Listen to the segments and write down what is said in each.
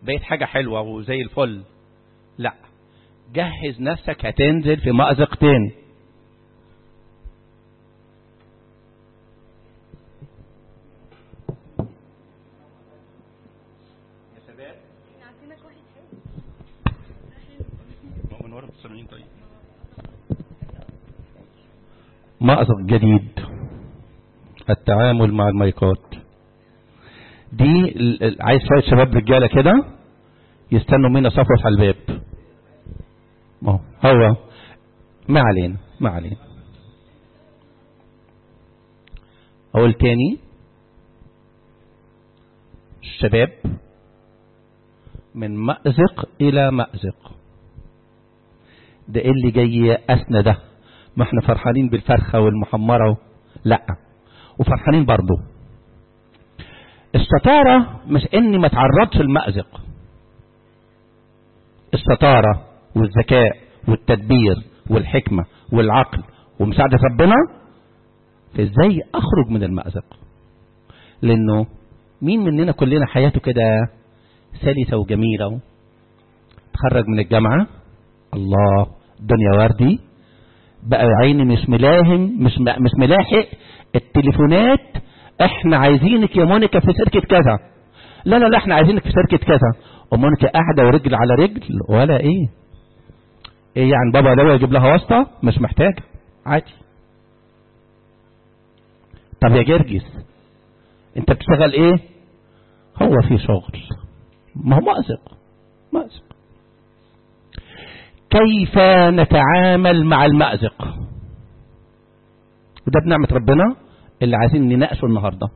بقيت حاجة حلوة وزي الفل. لا، جهز نفسك هتنزل في مأزق تاني. يا شباب عارفينك واحد حلو من ورا السامعين. طيب مأزق جديد، التعامل مع المايكات دي. عايز شوية شباب رجالة كده يستنوا منا صفوة على الباب. هو ما علينا ما علينا. اقول تاني، الشباب من مأزق الى مأزق. ده ايه اللي جاي يأسنا ده؟ ما احنا فرحانين بالفرخة والمحمرة لا، وفرحانين برضو. الستارة مش اني ما تعرضش المأزق، الستارة والذكاء والتدبير والحكمة والعقل ومساعدة ربنا في ازاي اخرج من المأزق. لانه مين مننا كلنا حياته كده سلسة وجميلة، تخرج من الجامعة الله الدنيا وردي بقى، عيني مش ملاهم مش ملاحق التليفونات، احنا عايزينك يا مونيكا في شركة كذا، لا لا لا احنا عايزينك في شركة كذا، ومونيكا قاعدة ورجل على رجل ولا ايه يعني بابا لو يجيب لها واسطة مش محتاج عادي. طب يا جرجس انت بتشتغل ايه؟ هو في شغل، ما هو مأزق. كيف نتعامل مع المأزق؟ وده بنعمة ربنا اللي عايزين نناقشه النهاردة.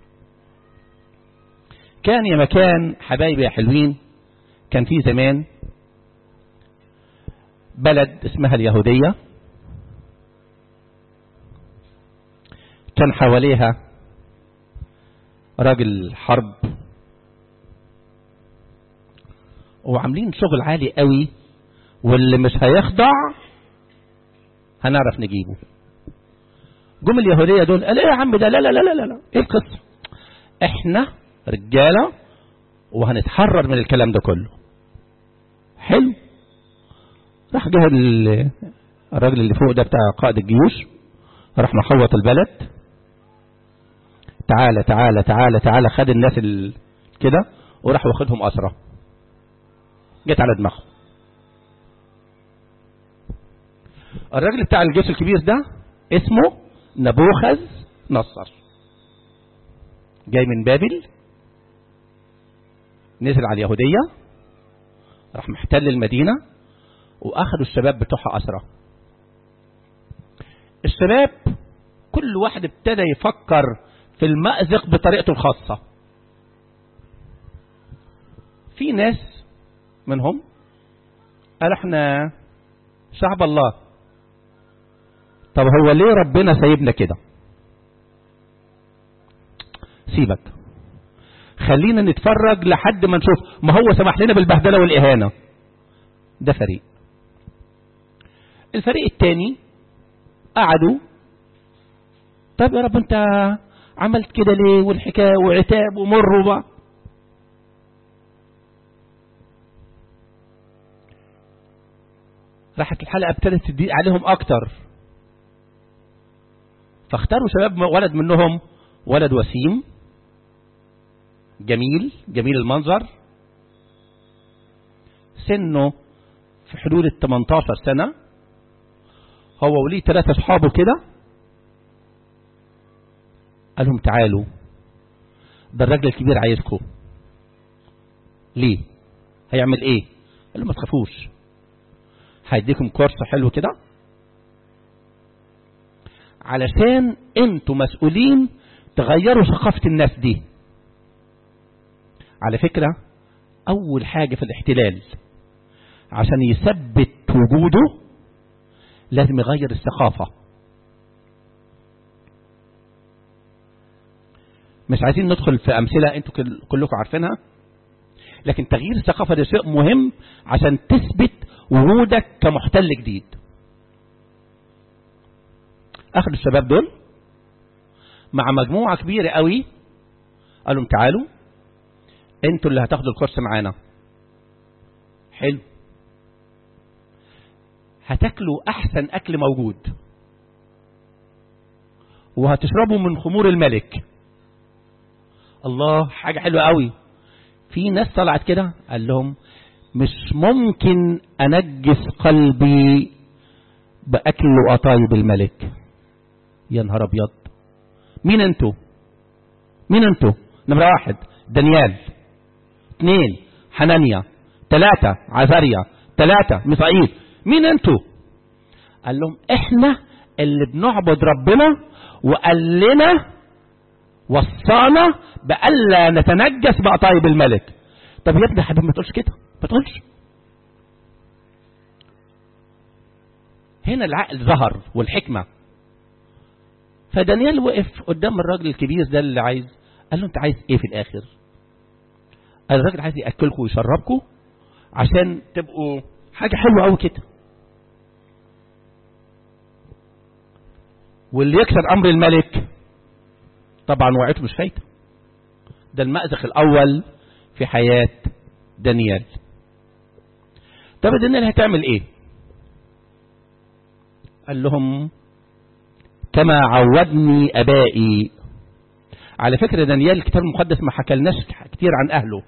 كان يا مكان حبايبي يا حلوين، كان في زمان بلد اسمها اليهودية، كان حواليها راجل حرب وعاملين شغل عالي قوي، واللي مش هيخضع هنعرف نجيبه. جم اليهودية دول قال ايه يا عم ده، لا لا لا لا لا ايه القصة، احنا رجالة وهنتحرر من الكلام ده كله. حلو. راح جه الراجل اللي فوق ده بتاع قائد الجيوش، راح محوط البلد، تعالى تعالى تعالى تعالى، خد الناس كده وراح واخدهم أسرة، جت على دماغه. الراجل بتاع الجيش الكبير ده اسمه نبوخذ نصر، جاي من بابل، نزل على اليهودية، راح محتل المدينة واخدوا الشباب بتوعها أسرة. الشباب كل واحد ابتدى يفكر في المأزق بطريقته الخاصة. في ناس منهم قال احنا شعب الله، طب هو ليه ربنا سايبنا كده؟ سيبك، خلينا نتفرج لحد ما نشوف، ما هو سمح لنا بالبهدلة والإهانة. ده فريق. الفريق الثاني قعدوا، طب يا رب انت عملت كده ليه، والحكاية وعتاب ومر بقى. راحت الحلقة ابتدت تضيق عليهم اكتر، فاختاروا شباب، ولد منهم ولد وسيم جميل المنظر، سنه في حدود 18 سنة، هو وليه 3 اصحابه كده. قال لهم تعالوا، ده الراجل الكبير عايزكم. ليه؟ هيعمل ايه؟ قال لهم ما تخافوش، هيديكم كورس حلو كده علشان انتوا مسؤولين تغيروا ثقافة الناس دي. على فكرة اول حاجة في الاحتلال عشان يثبت وجوده لازم يغير الثقافة. مش عايزين ندخل في امثلة انتوا كلكم عارفينها، لكن تغيير الثقافة ده شيء مهم عشان تثبت وجودك كمحتل جديد. اخذوا الشباب دول مع مجموعة كبيرة قوي، قالوا تعالوا انتوا اللي هتاخدوا الكورس معانا. حلو، هتاكلوا احسن اكل موجود وهتشربوا من خمور الملك. الله، حاجة حلوة قوي. في ناس طلعت كده قال لهم مش ممكن انجس قلبي باكل وقطايب الملك. يا نهار ابيض، مين انتوا؟ مين انتوا؟ نمرة 1 دانيال، 2 حنانيا، 3 عزاريا، 3 ميسائيل. مين انتوا؟ قال لهم احنا اللي بنعبد ربنا وقال لنا وصانا بألا نتنجس بقطايب الملك. طب يا ابني حبيبي ما تقولش كده، ما تقولش. هنا العقل ظهر والحكمة. فدانيال وقف قدام الراجل الكبير ده اللي عايز، قال له انت عايز ايه في الاخر؟ قال الراجل عايز ياكلكم ويشربكم عشان تبقوا حاجة حلوة قوي كده، واللي يكسر امر الملك طبعا وقعته مش فايته. ده المأزق الاول في حياة دانيال. طب دانيال هتعمل ايه؟ قال لهم كما عودني ابائي. على فكرة دانيال الكتاب المقدس ما حكالناش كتير عن اهله،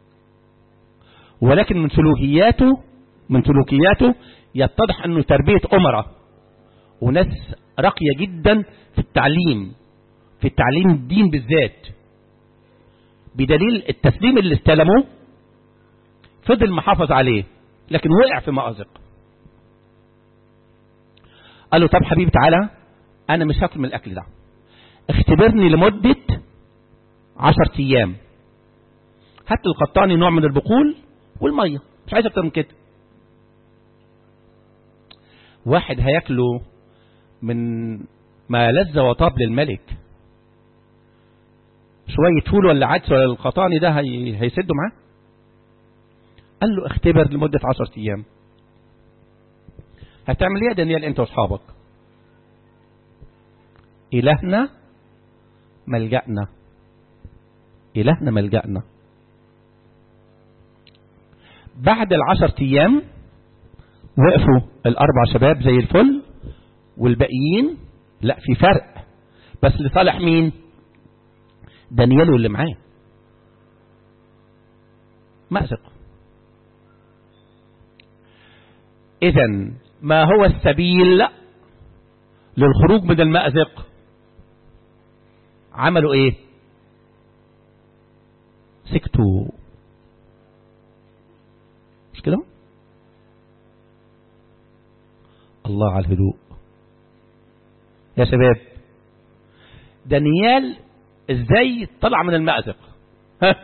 ولكن من سلوكياته يتضح انه تربية امراء وناس راقية جدا في التعليم الدين بالذات، بدليل التسليم اللي استلموه فضل محافظ عليه لكن وقع في مأزق. قال له طب حبيبي تعالى، انا مش هاكل من الاكل ده، اختبرني لمدة 10 ايام، هات القطاني نوع من البقول والمية، مش عايز اكتر من كده. واحد هياكله من ما لذ وطاب للملك، شوية فول ولا عدس ولا القطاني ده هيسدوا معاه. قال له اختبر لمدة 10 ايام. هتعمل ايه يا دانيال انت واصحابك؟ إلهنا ملجأنا، إلهنا ملجأنا. بعد 10 ايام وقفوا ال4 شباب زي الفل، والباقيين لا في فرق، بس لصالح مين؟ دانيال واللي معاه. مأزق. إذن ما هو السبيل للخروج من المأزق؟ عملوا ايه؟ سكتوا، مش كده؟ الله على الهدوء يا شباب. دانيال ازاي طلع من المأزق؟ ها،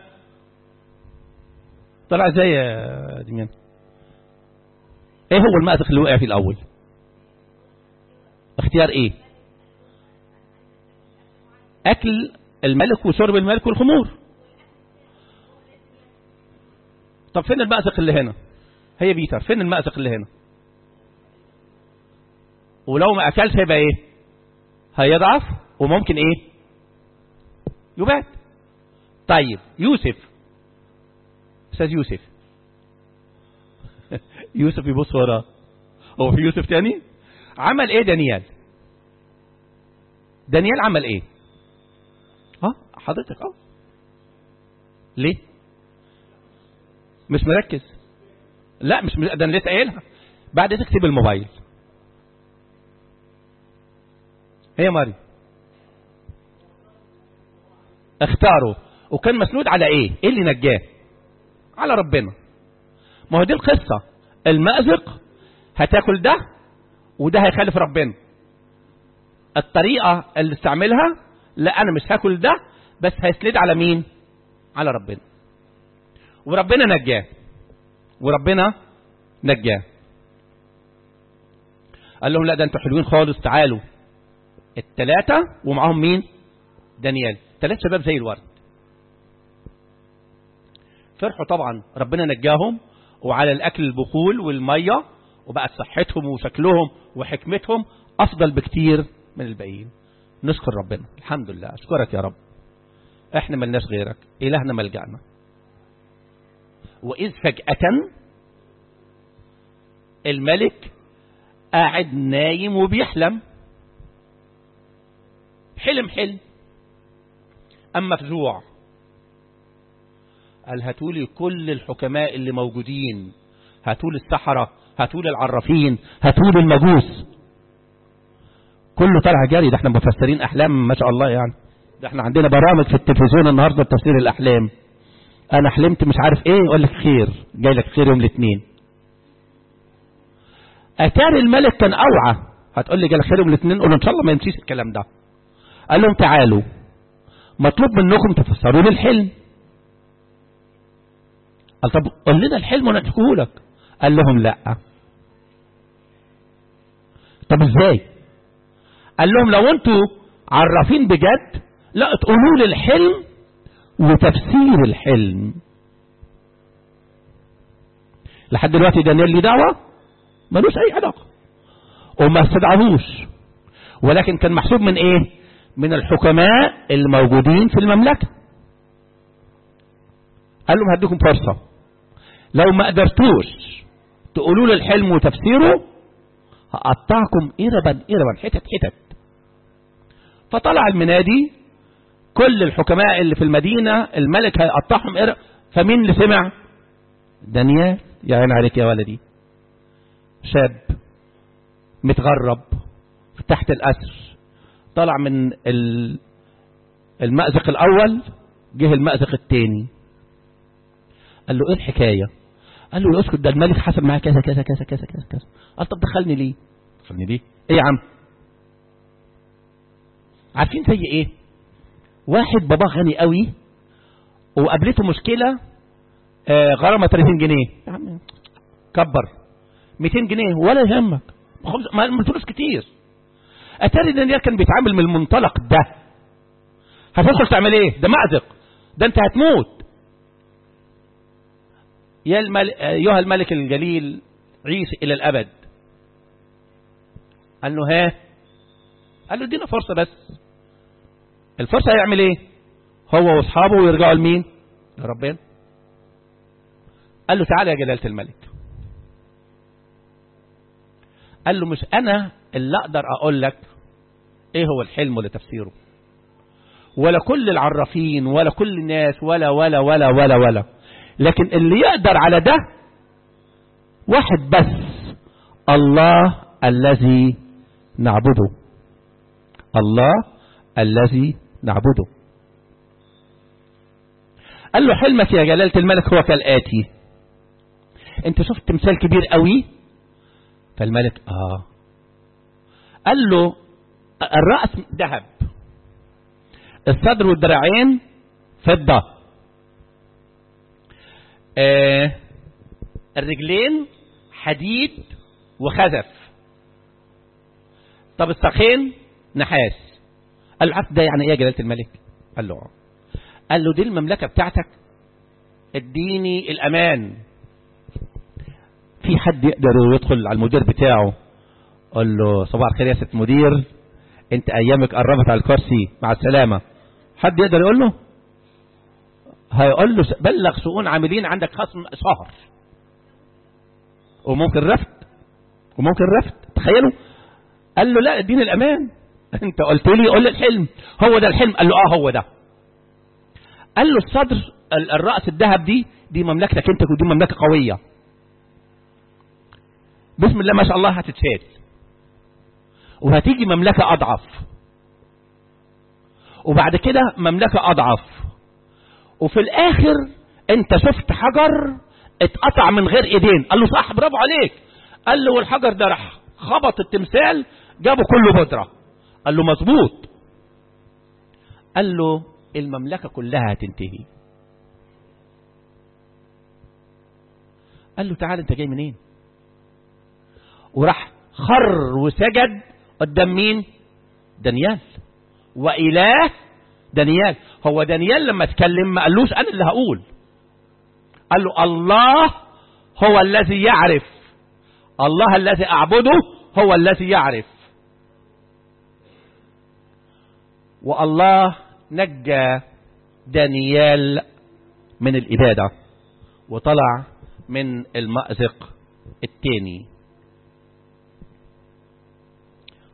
طلع ازاي يا دانيال؟ ايه هو المأزق اللي وقع فيه الاول؟ اختيار ايه؟ اكل الملك وشرب الملك والخمور. طب فين المأزق اللي هنا؟ هي بيتر، فين المأزق اللي هنا؟ ولو ما اكلش هيبقى ايه؟ هيضعف وممكن ايه؟ يبات. طيب يوسف، استاذ يوسف يوسف يبص وراه، هو في يوسف تاني؟ عمل ايه دانيال؟ دانيال عمل ايه؟ حضرتك ليه مش مركز؟ لا مش ده انا لسه قايلها. بعد تكتب الموبايل. هي ماري اختاره، وكان مسنود على ايه اللي نجاه؟ على ربنا. ما هو دي القصة، المأزق هتاكل ده وده هيخالف ربنا. الطريقة اللي استعملها لا انا مش هاكل ده، بس هيسند على مين؟ على ربنا. وربنا نجاه. قال لهم لا ده انتوا حلوين خالص، تعالوا ال3 ومعاهم مين؟ دانيال، 3 شباب زي الورد. فرحوا طبعا، ربنا نجاهم وعلى الاكل البخول والمية، وبقت صحتهم وشكلهم وحكمتهم افضل بكتير من الباقيين. نشكر ربنا، الحمد لله، اشكرك يا رب، احنا ملناش غيرك، الهنا ملجأنا. واذ فجأة الملك قاعد نايم وبيحلم، حلم أما مفزوع، قال هاتولي كل الحكماء اللي موجودين، هاتولي السحرة، هاتولي العرافين، هاتولي المجوس. كله طلع جري. ده احنا مفسرين أحلام ما شاء الله يعني. ده احنا عندنا برامج في التلفزيون النهاردة بتفسير الأحلام. أنا حلمت مش عارف إيه، يقول لك خير، جاي لك خير يوم الاثنين. أتاري الملك كان أوعى. هتقول لي جاي لك خير يوم الاثنين، قول إن شاء الله ما يمشيش الكلام ده. قال لهم تعالوا، مطلوب منكم تفسروا لي الحلم. قال طب قول لنا الحلم ونحكيه لك. قال لهم لا. طب ازاي؟ قال لهم لو انتوا عرافين بجد، لا تقولوا لي الحلم وتفسير الحلم. لحد دلوقتي دانيال ليه دعوه؟ ملوش اي علاقه وما استدعوهوش، ولكن كان محسوب من ايه؟ من الحكماء الموجودين في المملكه. قال لهم هديكم فرصه، لو ما قدرتوش تقولوا لي الحلم وتفسيره هقطعكم إربا حتت. فطلع المنادي، كل الحكماء اللي في المدينة الملك هيقطعهم إربا. فمين اللي سمع؟ دانيال. يا عين عليك يا ولدي، شاب متغرب تحت الأسر، طلع من المأزق الأول، جه المأزق الثاني. قال له ايه الحكاية؟ قال له اسكت، ده الملك حسب معاه كذا كذا كذا كذا كذا كذا. قال طب دخلني ليه؟ ايه يا عم؟ عارفين زي ايه؟ واحد باباه غني قوي وقابلته مشكلة، غرامة 30 جنيه. يا عم كبر، 200 جنيه ولا يهمك، ما الفلوس كتير. اتاري دانيال كان بيتعامل من المنطلق ده. هتوصل تعمل ايه؟ ده مأزق، ده انت هتموت. يا أيها الملك الجليل عيش إلى الأبد. قال له ها؟ قال له ادينا فرصة بس. الفرصة هيعمل ايه؟ هو واصحابه ويرجعوا لمين؟ لربنا. قال له تعالى يا جلالة الملك. قال له مش أنا اللي أقدر أقول لك ايه هو الحلم ولا تفسيره، ولا كل العرافين ولا كل الناس ولا ولا ولا ولا ولا، لكن اللي يقدر على ده واحد بس، الله الذي نعبده. الله الذي نعبده. قال له حلمك يا جلالة الملك هو كالآتي. انت شفت تمثال كبير قوي؟ فالملك قال له الرأس ذهب، الصدر والذراعين فضة، الرجلين حديد وخزف، طب الساقين نحاس. قال له عارف ده يعني ايه يا جلالة الملك؟ قال له دي المملكة بتاعتك، اديني الامان. في حد يقدر يدخل على المدير بتاعه قال له صباح الخير يا ست مدير، انت ايامك قربت على الكرسي، مع السلامة؟ حد يقدر يقول له؟ هيقول له بلغ شؤون عاملين عندك خصم شهر، وممكن رفض. تخيلوا. قال له لا اديني الامان، انت قلت لي قول لي الحلم. هو ده الحلم؟ قال له هو ده. قال له الصدر الرأس الذهب دي مملكتك انت، ودي مملكة قوية بسم الله ما شاء الله هتتشال، وهتيجي مملكة اضعف، وبعد كده مملكة اضعف، وفي الاخر انت شفت حجر اتقطع من غير ايدين. قال له صح، برافو عليك. قال له والحجر ده راح خبط التمثال جابه كله بودرة. قال له مظبوط. قال له المملكة كلها هتنتهي. قال له تعال انت جاي منين؟ وراح خر وسجد قدام مين؟ دانيال. وإله دانيال. هو دانيال لما اتكلم ما قالوش انا اللي هقول، قال له الله هو الذي يعرف، الله الذي اعبده هو الذي يعرف. والله نجى دانيال من الإبادة وطلع من المأزق الثاني.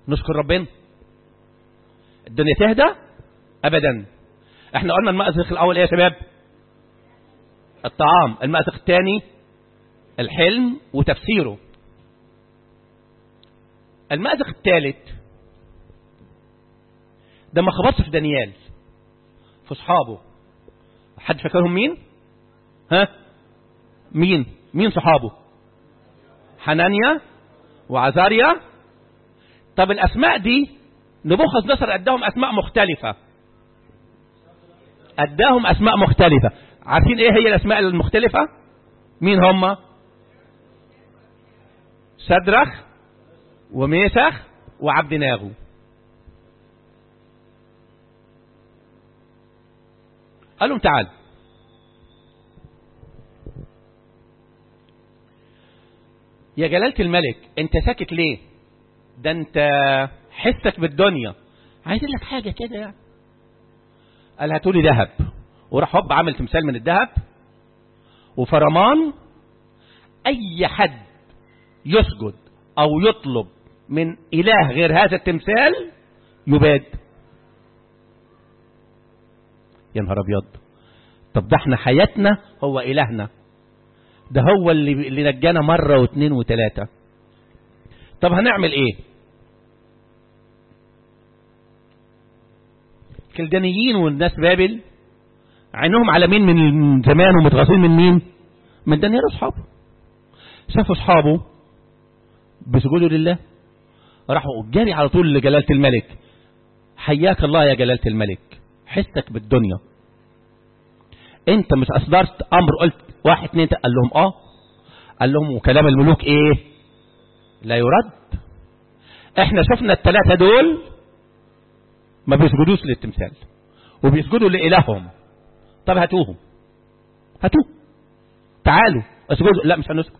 نشكر ربنا. الدنيا تهدى؟ ابدا. احنا قلنا المأزق الاول ايه يا شباب؟ الطعام. المأزق الثاني الحلم وتفسيره. المأزق الثالث ده ما خبطش في دانيال، في اصحابه. حد فاكرهم مين؟ ها؟ مين صحابه؟ حنانيا وعزاريا. طب الاسماء دي نبوخذ نصر اداهم اسماء مختلفة. اداهم اسماء مختلفة. عارفين ايه هي الاسماء المختلفة؟ مين هم؟ شدرخ وميشخ وعبد ناغو. قال لهم تعال، يا جلالة الملك انت ساكت ليه؟ ده انت حسك بالدنيا، عايز لك حاجة كده يعني. قال هاتولي ذهب، وراح هوب عمل تمثال من الذهب وفرمان. اي حد يسجد او يطلب من اله غير هذا التمثال يباد. يا نهار ابيض. طب ده احنا حياتنا هو الهنا، ده هو اللي نجانا مرة واثنين وثلاثة. طب هنعمل ايه؟ الكلدانيين والناس بابل عينهم على مين من زمان ومتغاظين من مين؟ من دانيال واصحابه. شافوا اصحابه بسجودوا لله، راحوا جاري على طول لجلالة الملك. حياك الله يا جلالة الملك، حسك بالدنيا، انت مش اصدرت امر قلت 1 2 قال لهم قال لهم وكلام الملوك ايه؟ لا يرد. احنا شفنا الثلاثة دول ما بيسجدوش للتمثال وبيسجدوا لإلههم. طب هاتوه تعالوا اسجدوا. لا مش هنسكت.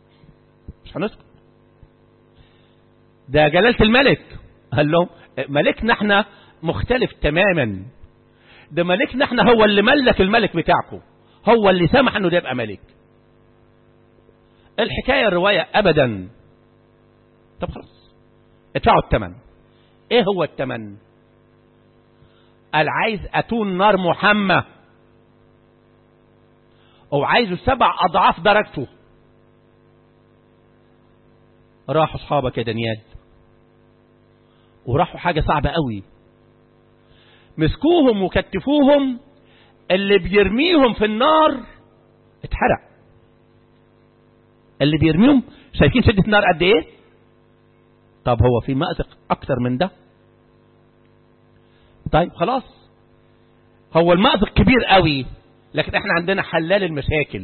ده جلالة الملك قال لهم ملكنا احنا مختلف تماما. ده ملكنا احنا هو اللي ملك الملك بتاعكم، هو اللي سمح انه ده يبقى ملك. الحكاية الرواية ابدا. طب خلاص ادفعوا الثمن. ايه هو الثمن؟ قال عايز اتون نار محمى، او عايزه 7 اضعاف درجته. راحوا اصحابك يا دانيال وراحوا حاجة صعبة قوي، مسكوهم وكتفوهم. اللي بيرميهم في النار اتحرق. اللي بيرميهم شايفين شدة النار قد ايه؟ طب هو في مأزق اكتر من ده؟ طيب خلاص، هو المأزق كبير قوي، لكن احنا عندنا حلال المشاكل.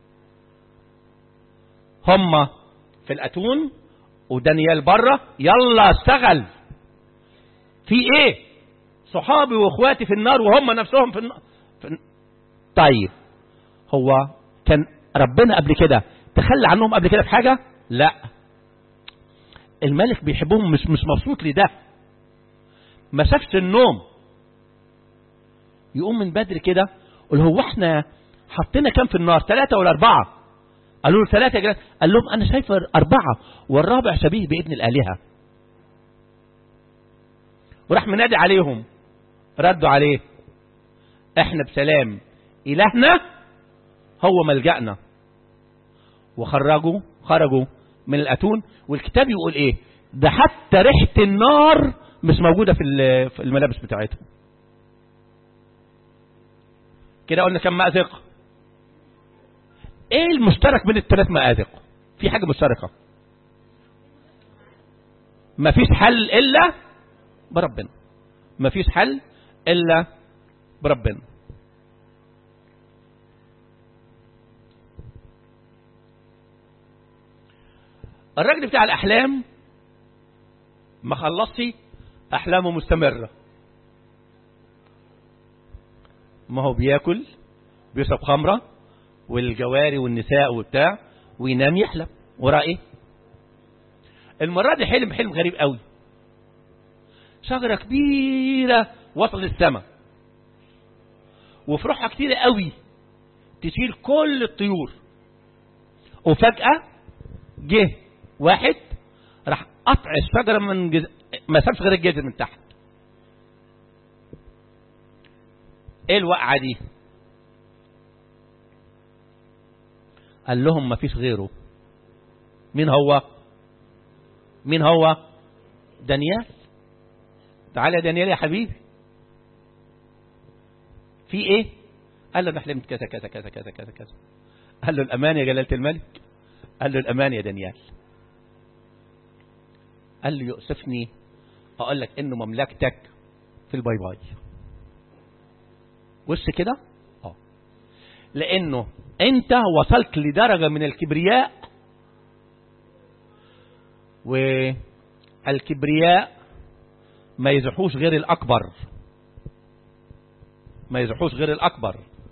هم في الاتون ودانيال بره. يلا اشتغل. في ايه؟ صحابي واخواتي في النار وهم نفسهم في النار. طيب هو كان ربنا قبل كده تخلى عنهم قبل كده في حاجة؟ لا. الملك بيحبهم، مش مبسوط لده. ما شافش النوم، يقوم من بدري كده يقول هو احنا حطينا كام في النار؟ 3 ولا 4؟ قالوا له 3 يا جلال. قال لهم انا شايف 4 والرابع شبيه بابن الآلهة. وراح منادي عليهم، ردوا عليه احنا بسلام، إلهنا هو ملجأنا. خرجوا من الأتون. والكتاب يقول ايه؟ ده حتى ريحة النار مش موجودة في الملابس بتاعتهم. كده قلنا كم مأزق؟ ايه المشترك بين ال3 مآزق؟ في حاجة مشتركة؟ مفيش حل إلا بربنا. مفيش حل إلا بربنا. الراجل بتاع الأحلام ما خلصش أحلامه مستمرة. ما هو بياكل، بيشرب خمرة والجواري والنساء وبتاع، وينام يحلم وراه ايه؟ المرة دي حلم غريب قوي. شجرة كبيرة وصل للسماء وفروعها كتيرة قوي تشيل كل الطيور. وفجأة جه واحد راح قطع الشجرة من ما سابش غير الجذر من تحت. ايه الوقعة دي؟ قال لهم ما فيش غيره. مين هو؟ مين هو؟ دانيال. تعال يا دانيال يا حبيبي، في ايه؟ قال له انا حلمت كذا كذا كذا كذا كذا كذا. قال له الامان يا جلالة الملك. قال له الامان يا دانيال. قال له يؤسفني اقول لك انه مملكتك في الباي باي. وش كده؟ لانه انت وصلت لدرجة من الكبرياء، والكبرياء ما يزحوش غير الأكبر، ما يزحوش غير الأكبر.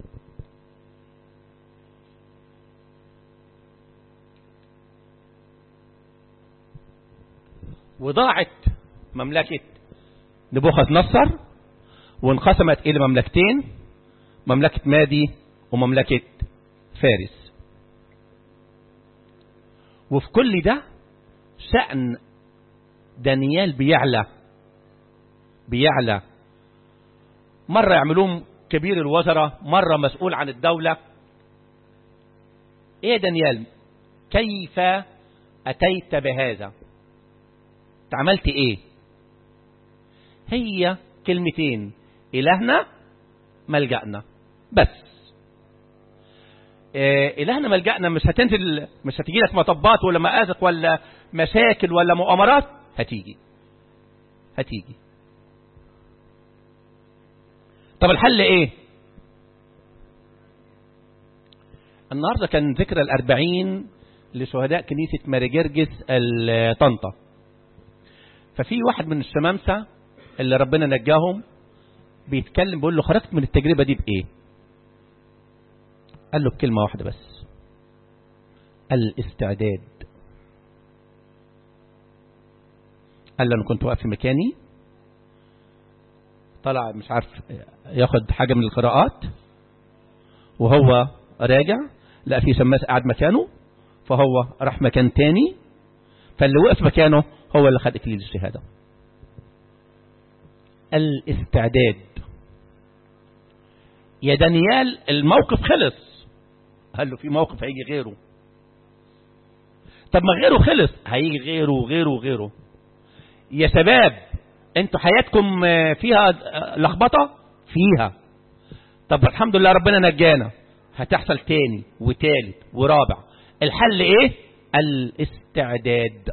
وضاعت مملكة نبوخذ نصر وانقسمت إلى مملكتين، مملكة مادي ومملكة فارس. وفي كل ده شأن دانيال بيعلى. مرة يعملوه كبير الوزراء، مرة مسؤول عن الدولة. ايه دانيال كيف اتيت بهذا؟ عملت ايه؟ هي كلمتين: إلهنا ملجأنا. بس إلهنا ملجأنا مش هتنزل، مش هتجي لك مطبات ولا مآزق ولا مشاكل ولا مؤامرات. هتيجي. طب الحل ايه؟ النهاردة كان ذكرى 40 لشهداء كنيسة ماري جرجس الطنطا. ففي واحد من الشمامسة اللي ربنا نجاهم بيتكلم، بيقول له خرجت من التجربة دي بإيه؟ قال له بكلمة واحدة بس: الاستعداد. قال له أنا كنت واقف في مكاني، طلع مش عارف ياخد حاجة من القراءات، وهو راجع لقى في شماس قاعد مكانه، فهو راح مكان تاني، فاللي وقف مكانه هو اللي خد إكليل الشهادة. الاستعداد. يا دانيال الموقف خلص. قال له في موقف هيجي غيره. طب ما غيره خلص، هيجي غيره وغيره وغيره. يا شباب انتوا حياتكم فيها لخبطة فيها. طب الحمد لله ربنا نجانا، هتحصل تاني وتالت ورابع. الحل ايه؟ الاستعداد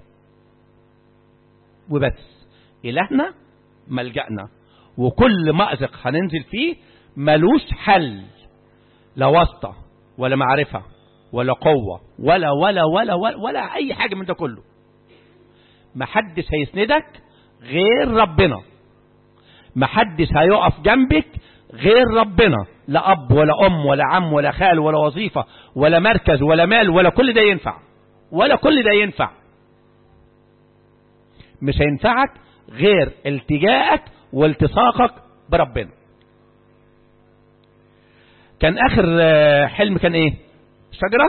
وبس. إلهنا ملجأنا، وكل مأزق هننزل فيه ملوش حل، لا واسطة ولا معرفة ولا قوة ولا ولا ولا ولا, ولا أي حاجة من ده كله. محدش هيسندك غير ربنا، محدش هيقف جنبك غير ربنا. لا أب ولا أم ولا عم ولا خال ولا وظيفة ولا مركز ولا مال ولا كل ده ينفع، ولا كل ده ينفع. مش هينفعك غير التجاءك والتصاقك بربنا. كان آخر حلم كان ايه؟ الشجرة.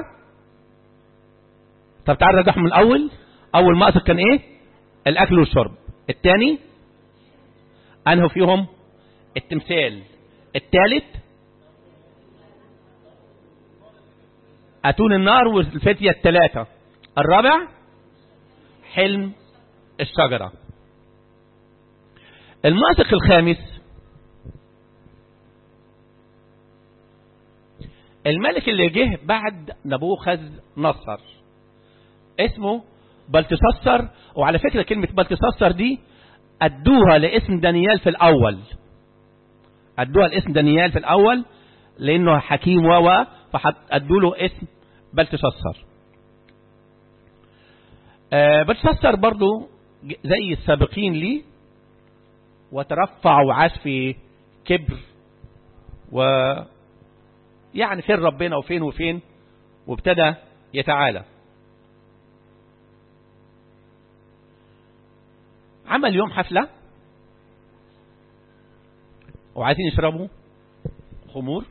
طب تعال نرجعهم من الأول. أول مأزق كان ايه؟ الأكل والشرب. الثاني أنهوا فيهم؟ التمثال. الثالث أتون النار والفتية الثلاثة. الرابع حلم الشجرة. المأزق الخامس الملك اللي جه بعد نبوخذ نصر اسمه بلتشصر. وعلى فكرة كلمة بلتشصر دي أدوها لاسم دانيال في الأول، أدوها لاسم دانيال في الأول لأنه حكيم فأدوا له اسم بلتشصر. بلتشصر برضو زي السابقين ليه، وترفع وعاش في كبر، ويعني فين ربنا وفين وفين، وابتدى يتعالى. عمل يوم حفلة وعايزين يشربوا خمور،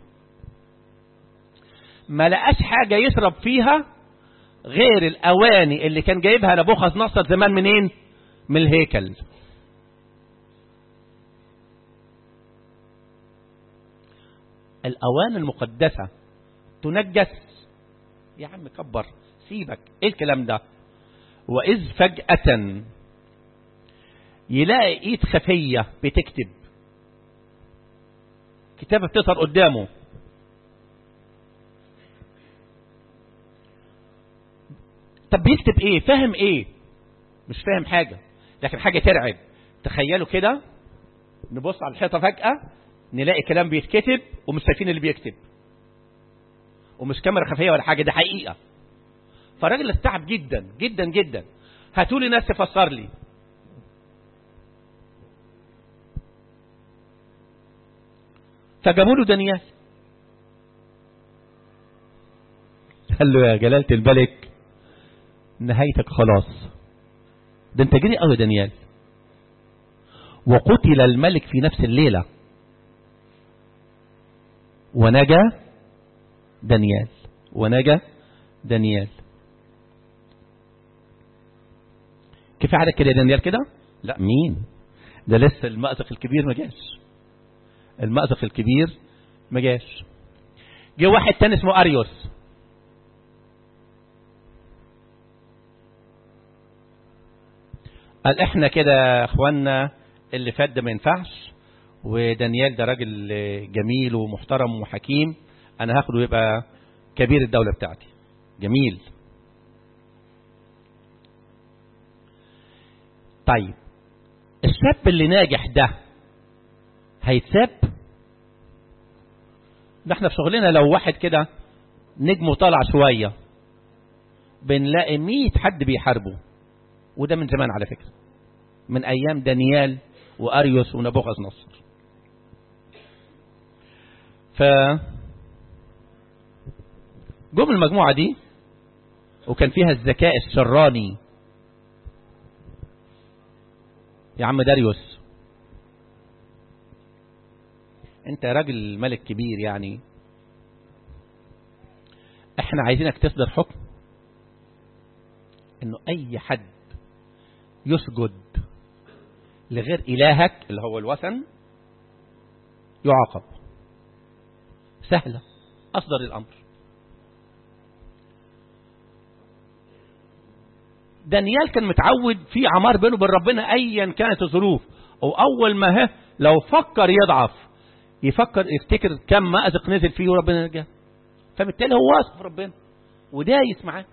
ما لقاش حاجة يشرب فيها غير الأواني اللي كان جايبها نبوخذ نصر زمان منين؟ من الهيكل. الأواني المقدسة تنجس. يا عم كبر، سيبك ايه الكلام ده. وإذ فجأة يلاقي ايد خفية بتكتب، كتابة بتظهر قدامه. طب بيكتب ايه؟ فاهم ايه؟ مش فاهم حاجة، لكن حاجة ترعب. تخيلوا كده، نبص على الحيطة فجأة نلاقي كلام بيتكتب ومش شايفين اللي بيكتب، ومش كاميرا خفية ولا حاجة، ده حقيقة. فالراجل استعب جدا جدا جدا. هاتولي ناس تفسر لي. فجابوا له دانيال، قال له يا جلالة الملك نهايتك خلاص، ده انت جري قوي دانيال. وقتل الملك في نفس الليلة ونجا دانيال، ونجا دانيال. كيف عادك كده يا دانيال كده؟ لا، مين ده؟ لسه المأزق الكبير ما جاش، المأزق الكبير ما جاش. جه واحد تاني اسمه أريوس، قال احنا كده يا اخوانا اللي فات ده ما ينفعش، ودانيال ده راجل جميل ومحترم وحكيم، انا هاخده يبقى كبير الدولة بتاعتي. جميل. طيب الشاب اللي ناجح ده هيتساب؟ ده احنا في شغلنا لو واحد كده نجمه طالع شوية بنلاقي 100 حد بيحاربه، وده من زمان على فكرة، من ايام دانيال واريوس ونبوخذ نصر. ف جم المجموعة دي وكان فيها الذكاء الشراني. يا عم داريوس انت راجل ملك كبير، يعني احنا عايزينك تصدر حكم انه اي حد يسجد لغير الهك اللي هو الوثن يعاقب. سهلة، اصدر الامر. دانيال كان متعود في عمار بينه وبين ربنا ايا كانت الظروف، واول ما لو فكر يضعف يفكر يفتكر كم مأزق نزل فيه وربنا نجاه، فبالتالي هو واثق في ربنا ودايس معاه.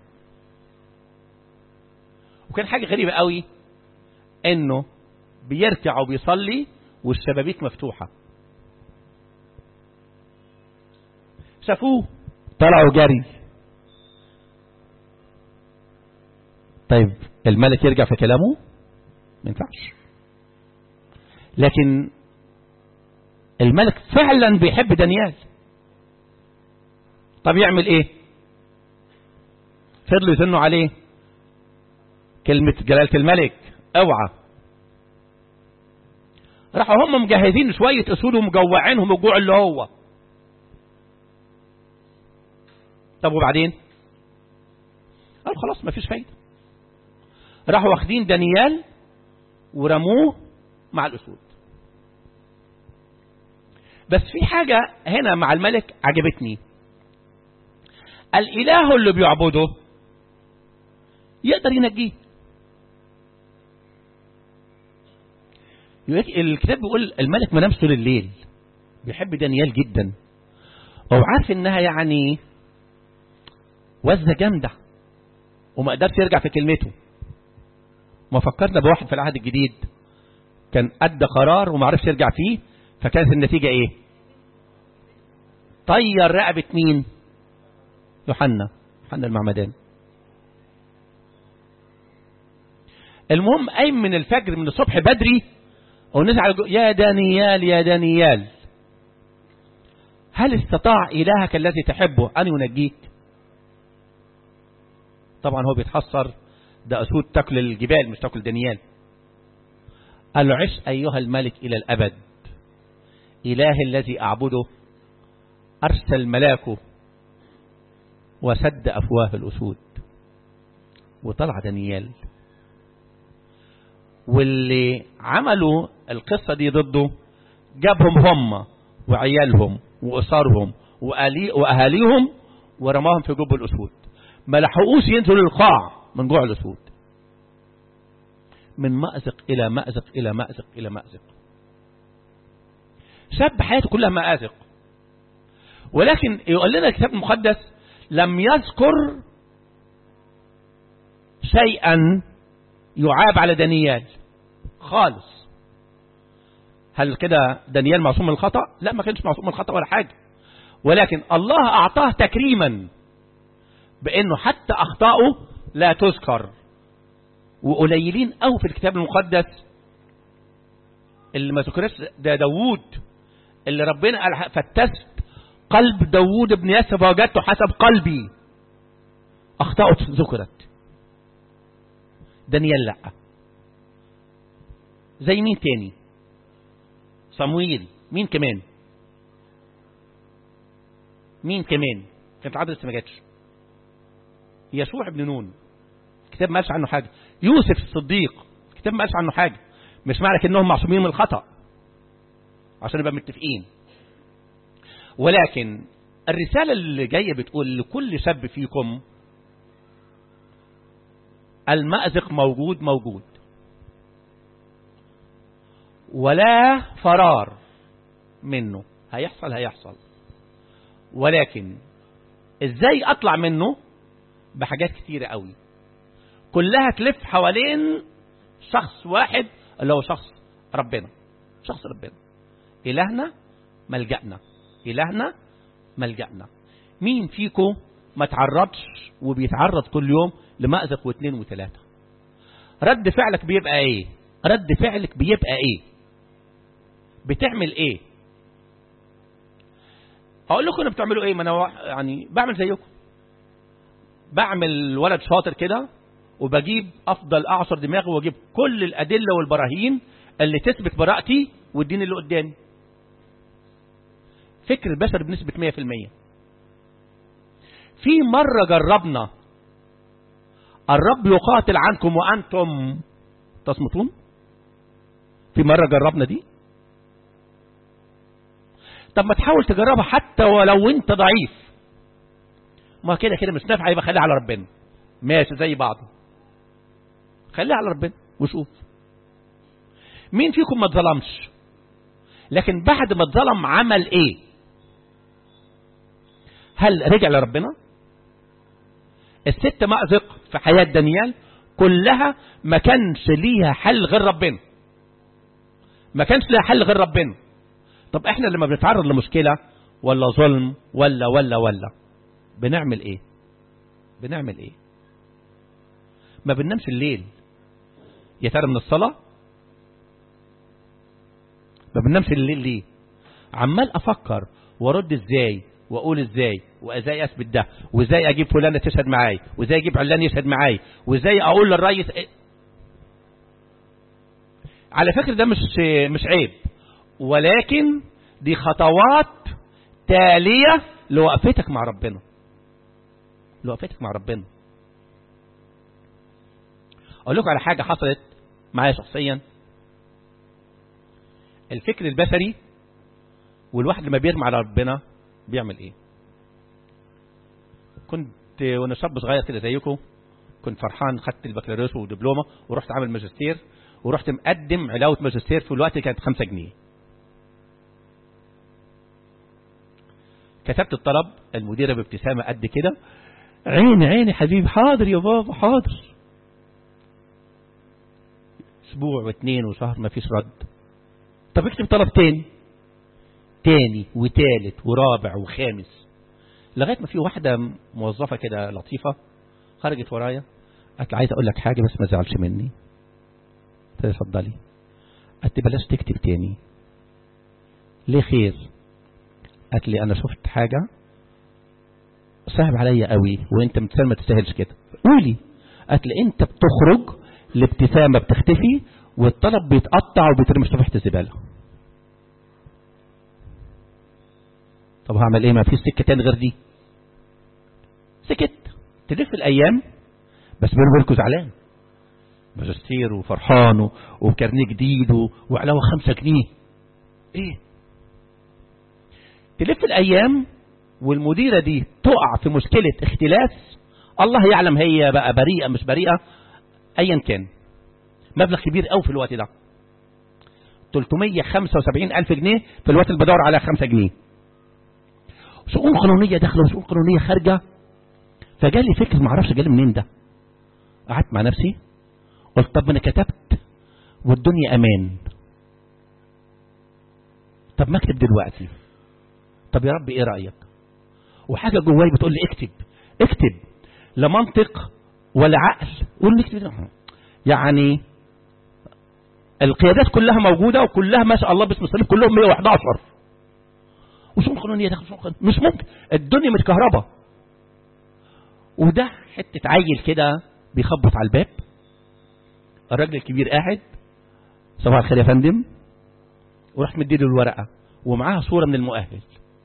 وكان حاجة غريبة قوي انه بيركع وبيصلي والشبابيك مفتوحة. شافوه طلعوا جري. طيب الملك يرجع في كلامه؟ ما ينفعش. لكن الملك فعلا بيحب دانيال. طب يعمل ايه؟ فضلوا يزنوا عليه كلمة جلالة الملك اوعى. راحوا هم مجهزين شوية اسود ومجوعينهم الجوع اللي هو. طب وبعدين؟ قال خلاص مفيش فايدة. راحوا واخدين دانيال ورموه مع الاسود. بس في حاجة هنا مع الملك عجبتني. الاله اللي بيعبده يقدر ينجيه. الكتاب بيقول الملك ما نامش طول الليل، بيحب دانيال جدا وعارف انها يعني وزة جامدة وما قدرش يرجع في كلمته. ما فكرنا بواحد في العهد الجديد كان ادى قرار وما عرفش يرجع فيه، فكانت النتيجة ايه؟ طير رقبة مين؟ يوحنا المعمدان. المهم قايم من الفجر من الصبح بدري ونزعل يا دانيال يا دانيال هل استطاع إلهك الذي تحبه أن ينجيك؟ طبعا هو بيتحسر، ده أسود تاكل الجبال مش تاكل دانيال. قال له عش أيها الملك إلى الأبد، إله الذي أعبده أرسل ملاكه وسد أفواه الأسود. وطلع دانيال، واللي عملوا القصة دي ضده جابهم هم وعيالهم وأسرهم وأهاليهم ورماهم في جب الأسود. ما لحقوش ينزلوا القاع من جوع الأسود. من مأزق إلى مأزق إلى مأزق إلى مأزق. شاب حياته كلها مآزق. ولكن يقول لنا الكتاب المقدس لم يذكر شيئا يعاب على دانيال خالص. هل كده دانيال معصوم من الخطأ؟ لا، ما كانش معصوم من الخطأ ولا حاجة. ولكن الله أعطاه تكريما بأنه حتى أخطاؤه لا تذكر. وقليلين أو في الكتاب المقدس اللي ما ذكرش ده داوود، اللي ربنا قال فتشت قلب داوود ابن يسى فوجدته حسب قلبي. أخطاؤه ذكرت. دانيال لا. زي مين تاني؟ صمويل. مين كمان؟ كانت العدد لسه ما جاتش. يشوع ابن نون، الكتاب ما قالش عنه حاجة. يوسف الصديق، الكتاب ما قالش عنه حاجة. مش معنى انهم معصومين من الخطأ عشان نبقى متفقين. ولكن الرسالة اللي جاية بتقول لكل شاب فيكم المأزق موجود ولا فرار منه. هيحصل. ولكن ازاي اطلع منه؟ بحاجات كتيرة قوي كلها تلف حوالين شخص واحد اللي هو شخص ربنا. إلهنا ملجأنا. مين فيكم ما تعرضش وبيتعرض كل يوم لمأزق واثنين وثلاثة؟ رد فعلك بيبقى ايه؟ بتعمل ايه؟ اقول لكم انا بتعملوا ايه؟ ما انا يعني بعمل زيكم. بعمل ولد شاطر كده وبجيب افضل اعصر دماغي واجيب كل الادله والبراهين اللي تثبت براءتي والدين اللي قدامي. فكر البشر بنسبه 100%. في مره جربنا الرب يقاتل عنكم وانتم تصمتون. في مره جربنا دي. طب ما تحاول تجربها حتى ولو انت ضعيف. ما كده مش نافع، يبقى خليها على ربنا. ماشي زي بعضه. خليها على ربنا وشوف. مين فيكم ما اتظلمش؟ لكن بعد ما اتظلم عمل ايه؟ هل رجع لربنا؟ الست مأزق في حياة دانيال كلها ما كانش ليها حل غير ربنا. طب احنا لما بنتعرض لمشكلة ولا ظلم ولا بنعمل ايه؟ ما بننامش الليل. يا ترى من الصلاة؟ ما بننامش الليل ليه؟ عمال افكر وارد ازاي واقول ازاي وازاي اثبت ده وازاي اجيب فلانة تشهد معاي وازاي اجيب علان يشهد معاي وازاي اقول للرئيس إيه؟ على فكرة ده مش عيب، ولكن دي خطوات تالية لوقفتك مع ربنا. اقول لكم على حاجة حصلت معايا شخصيا. الفكر البشري والواحد لما بيرمي على ربنا بيعمل ايه؟ كنت وانا شاب صغير كده زيكم، كنت فرحان، خدت البكالوريوس ودبلومه ورحت عامل ماجستير، ورحت مقدم علاوه ماجستير. في الوقت كانت 5 جنيه. كتبت الطلب، المديره بابتسامه قد كده، عيني حبيبي، حاضر يا بابا حاضر. اسبوع واثنين وشهر ما فيش رد. طب اكتب طلب تاني وثالث ورابع وخامس، لغايه ما في واحده موظفه كده لطيفه خرجت ورايا، قالت لي عايز اقول لك حاجه بس ما تزعلش مني. قلت لها اتفضلي. قالت لي بلاش تكتب تاني. ليه خير؟ قالت لي انا شفت حاجه صعب عليا قوي وانت ما تستاهلش كده. قولي. قالت لي انت بتخرج الابتسامه بتختفي والطلب بيتقطع وبيترمي في صفحه الزباله. طب هعمل ايه؟ ما فيش سكه تاني غير دي. سكت. تلف الايام بس بيني وبينكم زعلان، ماجستير وفرحان وكارنيه جديد وعلاوه 5 جنيه. ايه تلف الأيام والمديرة دي تقع في مشكلة اختلاس، الله يعلم هي بقى بريئة مش بريئة، أيا كان مبلغ كبير قوي في الوقت ده، 375,000 جنيه في الوقت اللي بدور على 5 جنيه. شؤون قانونية داخلة وشؤون قانونية خارجة. فجالي فكر معرفش جالي منين ده. قعدت مع نفسي قلت طب انا كتبت والدنيا امان، طب ما اكتب دلوقتي، طب يا رب ايه رأيك؟ وحاجة جواي بتقول لي اكتب، لا منطق ولا عقل قول لي اكتب. يعني القيادات كلها موجودة وكلها ما شاء الله باسم الصليب كلهم 111 وشؤون قانونية داخل شؤون قانونية، مش ممكن، الدنيا متكهربة. وده حتة عيل كده بيخبط على الباب، الراجل الكبير قاعد، صباح الخير يا فندم، ورحت مديله الورقة ومعاها صورة من المؤهل.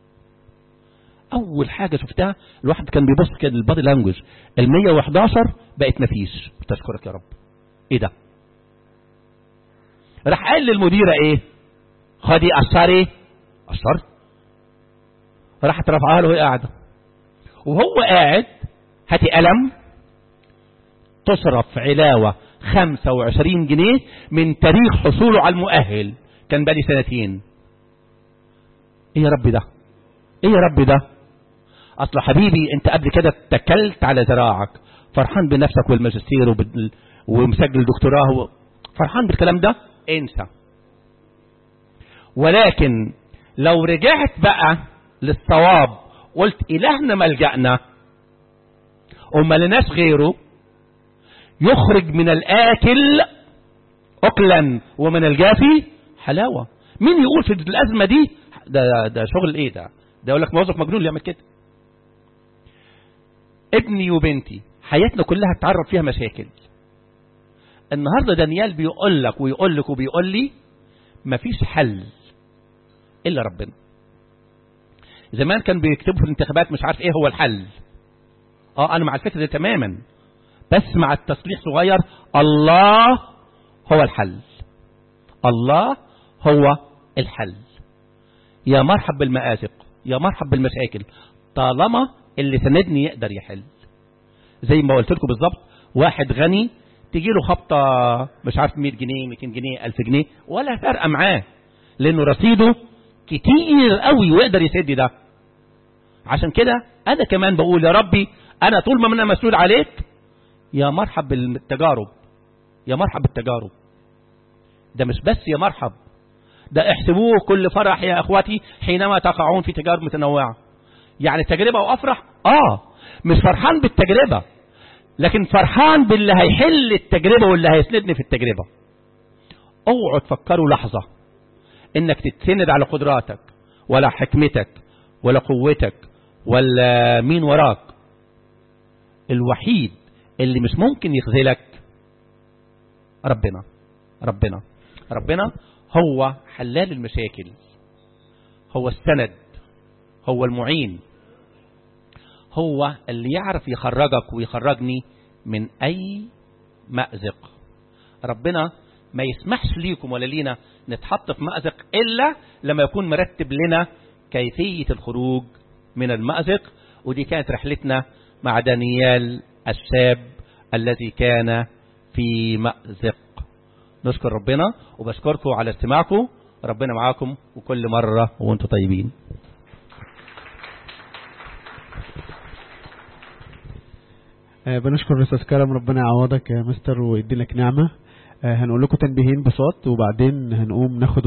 اول حاجة شفتها الواحد كان بيبص كده البادي لانجوج، ال 111 بقت مفيش، تشكرك يا رب. ايه ده؟ راح قال للمديرة ايه؟ خدي قشري قشر، راحت رفعها له وهي قاعدة، وهو قاعد هاتي قلم تصرف علاوة 25 جنيه من تاريخ حصوله على المؤهل، كان بقالي 2 سنين. ايه يا رب ده؟ ايه يا رب ده؟ اصل حبيبي انت قبل كده اتكلت على ذراعك، فرحان بنفسك والماجستير ومسجل دكتوراه، فرحان بالكلام ده، انسى. ولكن لو رجعت بقى للصواب قلت إلهنا ملجأنا وما لناش غيره، يخرج من الآكل أكلا ومن الجافي حلاوة. مين يقول في الأزمة دي ده شغل ايه ده يقول لك موظف مجنون اللي يعمل كده. ابني وبنتي حياتنا كلها تتعرض فيها مشاكل. النهاردة دانيال بيقول لك ويقول لك وبيقول لي مفيش حل إلا ربنا. زمان كان بيكتبوا في الانتخابات مش عارف ايه هو الحل. انا مع الفكرة دي تماما، بس مع التصريح صغير، الله هو الحل، الله هو الحل. يا مرحب بالمآزق، يا مرحب بالمشاكل، طالما اللي سندني يقدر يحل. زي ما قلت لكم بالظبط، واحد غني تجي له خبطة مش عارف 100 جنيه 200 جنيه 1000 جنيه ولا فارقة معاه، لأنه رصيده كتير قوي ويقدر يسد ده. عشان كده أنا كمان بقول يا ربي أنا طول ما أنا مسؤول عليك، يا مرحب بالتجارب، يا مرحب بالتجارب. ده مش بس يا مرحب، ده احسبوه كل فرح يا أخواتي حينما تقعون في تجارب متنوعة. يعني تجربة وأفرح، مش فرحان بالتجربة، لكن فرحان باللي هيحل التجربة واللي هيسندني في التجربة. اوعوا تفكروا لحظة انك تتسند على قدراتك ولا حكمتك ولا قوتك ولا مين وراك. الوحيد اللي مش ممكن يخذلك ربنا. ربنا ربنا هو حلال المشاكل، هو السند، هو المعين، هو اللي يعرف يخرجك ويخرجني من أي مأزق. ربنا ما يسمحش ليكم ولا لينا نتحط في مأزق إلا لما يكون مرتب لنا كيفية الخروج من المأزق. ودي كانت رحلتنا مع دانيال الشاب الذي كان في مأزق. نشكر ربنا وبشكركم على استماعكم. ربنا معاكم وكل مرة وانتم طيبين. بنشكر أستاذ كرم، ربنا يعوضك يا مستر ويدي لك نعمة. هنقول لكم تنبيهين بصوت وبعدين هنقوم ناخد